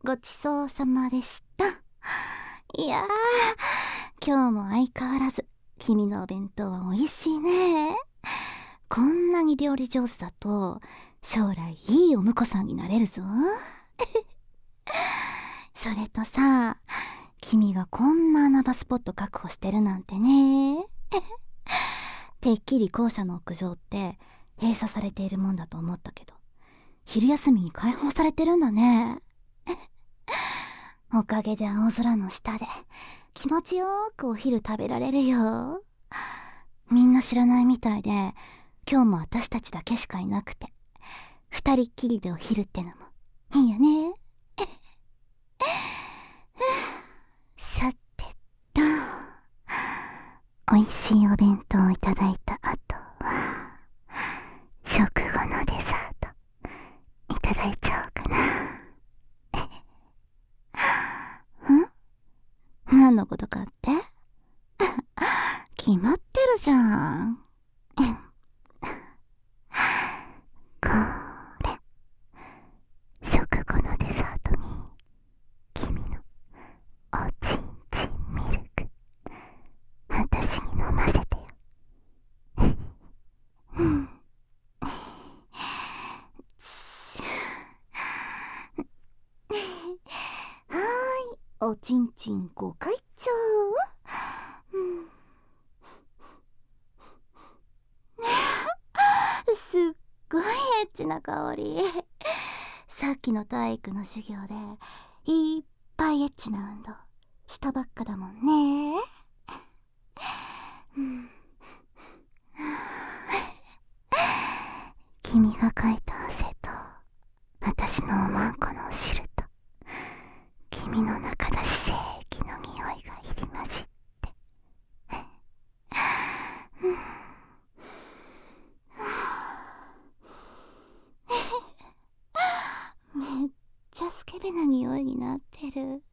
ごちそうさまでした。いやー、今日も相変わらず君のお弁当は美味しいね。こんなに料理上手だと将来いいお婿さんになれるぞ。それとさ、君がこんな穴場スポット確保してるなんてね。てっきり校舎の屋上って閉鎖されているもんだと思ったけど、昼休みに開放されてるんだね。おかげで青空の下で気持ちよーくお昼食べられるよ。みんな知らないみたいで、今日も私たちだけしかいなくて、二人っきりでお昼ってのもいいよね。さてと、美味しいお弁当をいただいた後は食後のデザートいただいちゃおうかな。何のことかって決まってるじゃん。これ、食後のデザートに君のおちんちんミルク私に飲ませてよ。はーい、おちんちんご会長。すっごいエッチな香り。さっきの体育の授業でいっぱいエッチな運動したばっかだもんね。君がかいた汗と私のおまんこのお汁と君の中出し精液の匂いが入り混じって、めっちゃスケベな匂いになってる。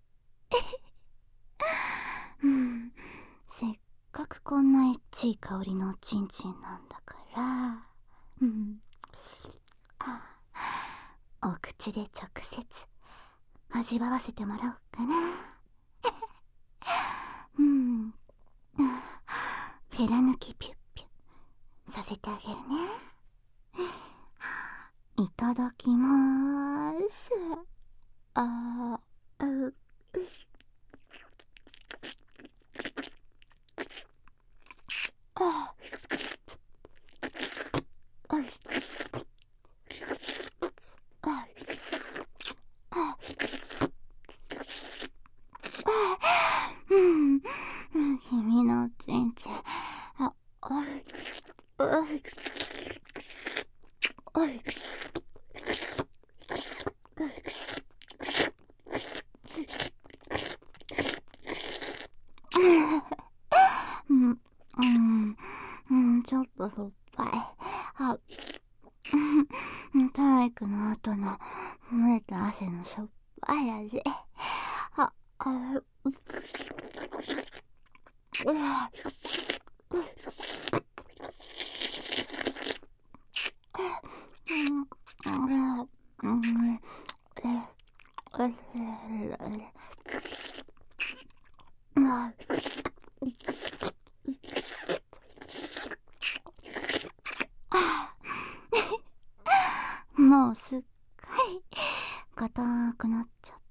せっかくこんなエッチい香りのおちんちんなんだから、お口で直接味わわせてもらおうかな。フェラ抜きピュッピュさせてあげるね。いただきまーす。君のおちんちん、ちょっとしょっぱい。体育の後の漏れた汗のしょっぱい味。もうすっかり硬くなっちゃった。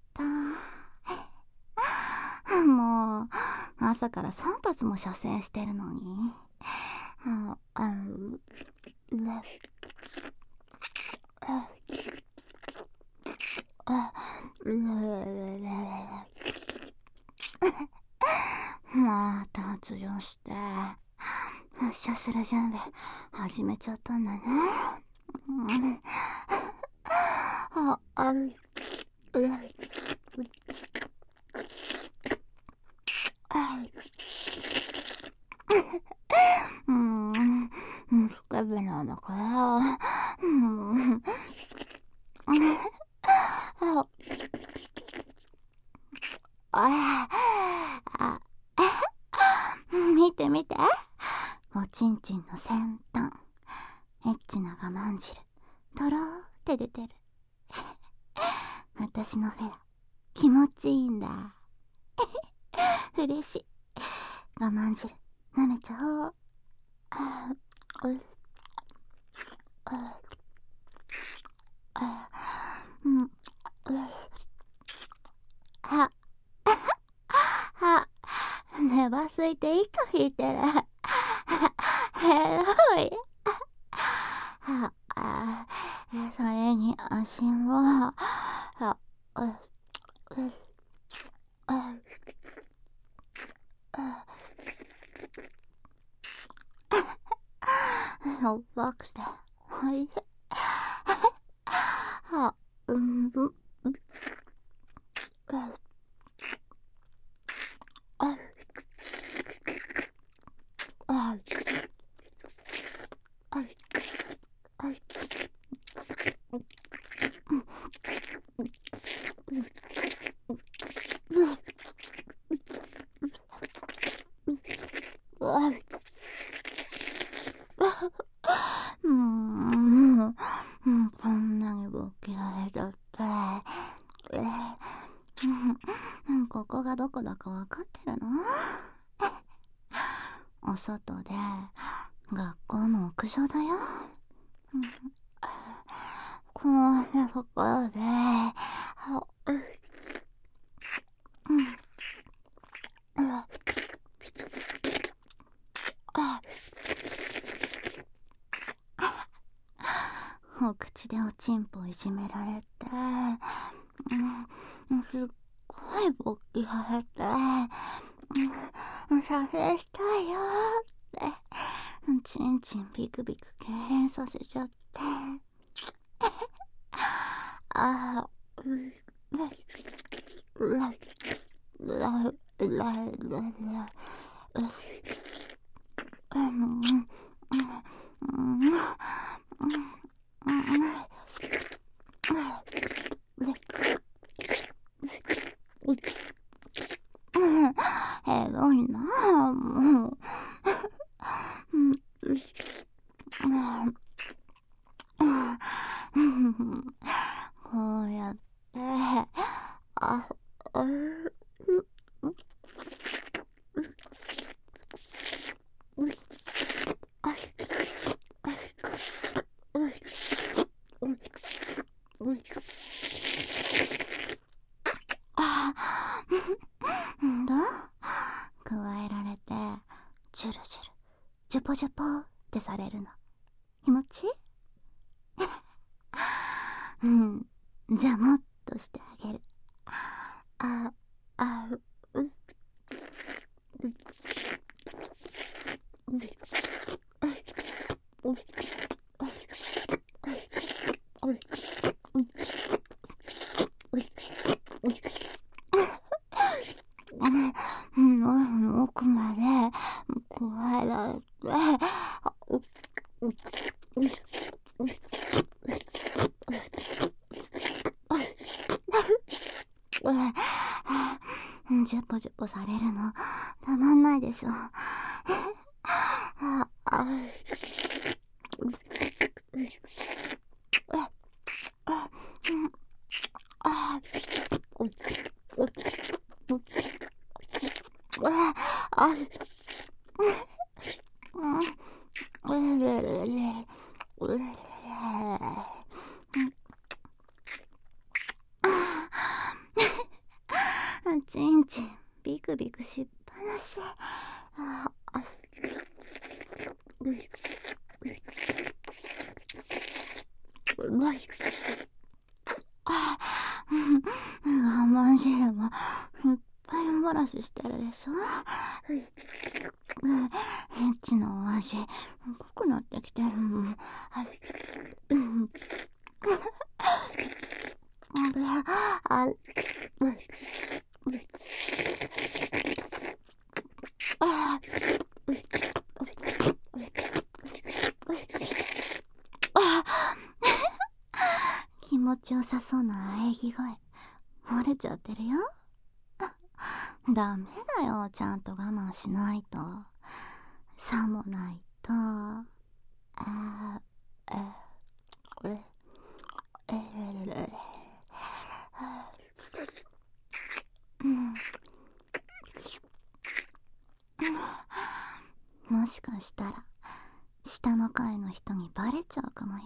もう朝から3発も射精してるのに。また発情して発射する準備始めちゃったんだね。スケベなんだから。見て見て、おちんちんの先端、エッチな我慢汁とろーって出てる。私のフェラ気持ちいいんだ。嬉しい。我慢汁舐めちゃおう。あーうああうんうはは寝ばすいて糸引いてる。ヘロい。それに足もううしょっぱくておいしい。うんぶこんなにぶっきられちゃって。ここがどこだかわかってるの？お外で学校の屋上だよ。こんなところでお口でおちんぽいじめられて、すっごい勃起されて、射精したいよって、ちんちんビクビク痙攣させちゃって、ひどいなあ、もう。こうやって、あ、う、んだ加えられて、ジュルジュル、ジュポジュポってされるの。気持ちいい？じゃあもっとしてあげる。あ、あ、う、う、奥まで加えられて、ジュポジュポされるのたまんないでしょ。ちんちんビクビクしっぱなし。我慢汁もいっぱい漏らししてるでしょ。エッチのお味濃くなってきてるもん。気持ちよさそうな喘ぎ声漏れちゃってるよ。ダメだよ、ちゃんと我慢しないと。さもないと。 の会の人にバレちゃうかもよ。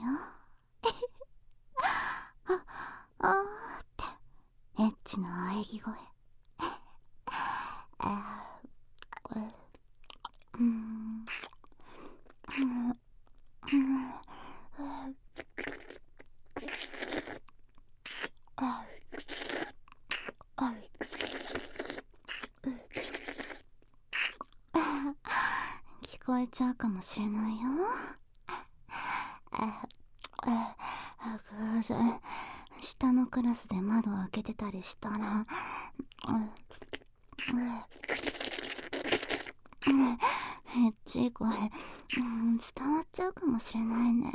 あーってエッチな喘ぎ声。聞こえちゃうかもしれないよ。下のクラスで窓を開けてたりしたら、エッチい声、伝わっちゃうかもしれないね。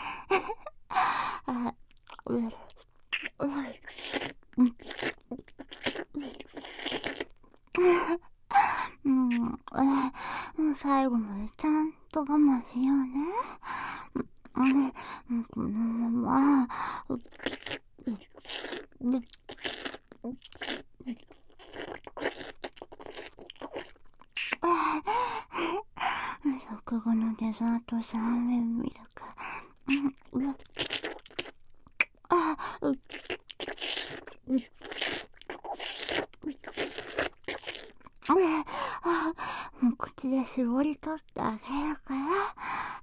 最後までちゃんと我慢しようね。このまま食後のデザートサーメンミルク。もう口で絞り取ってあげるから。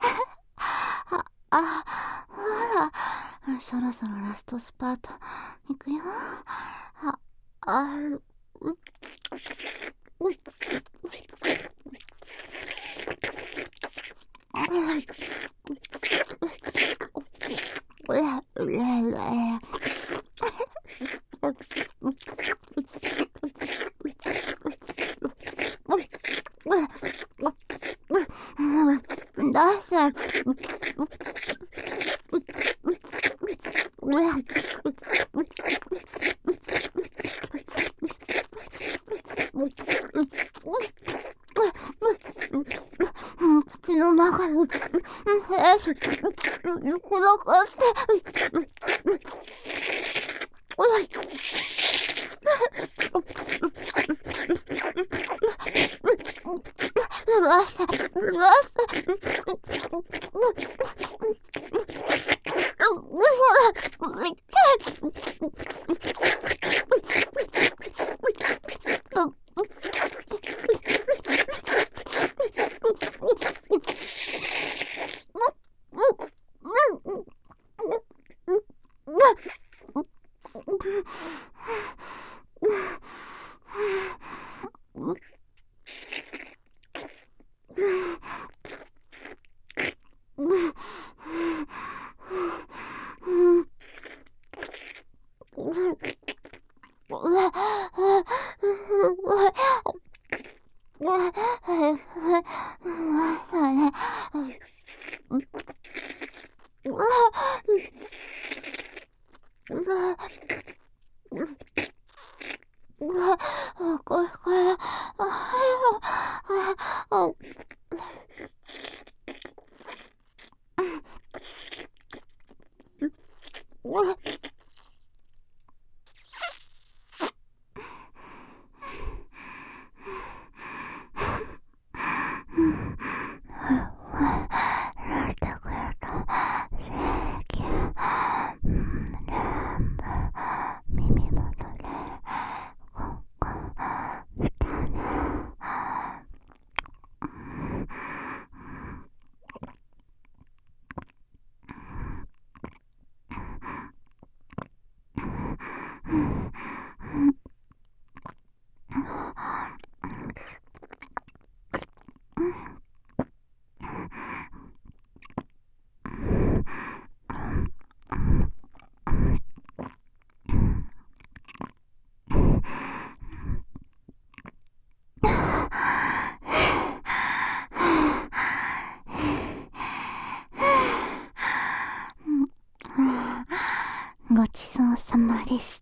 ほら、そろそろラストスパートいくよ。口の中に横だかってごちそうさまでした。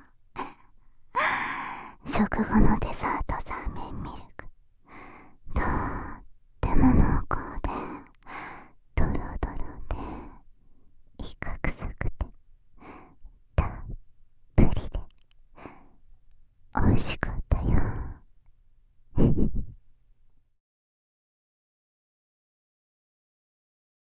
食後のデザートサーメンミルク、とっても濃厚でドロドロでイカ臭くてたっぷりで美味しく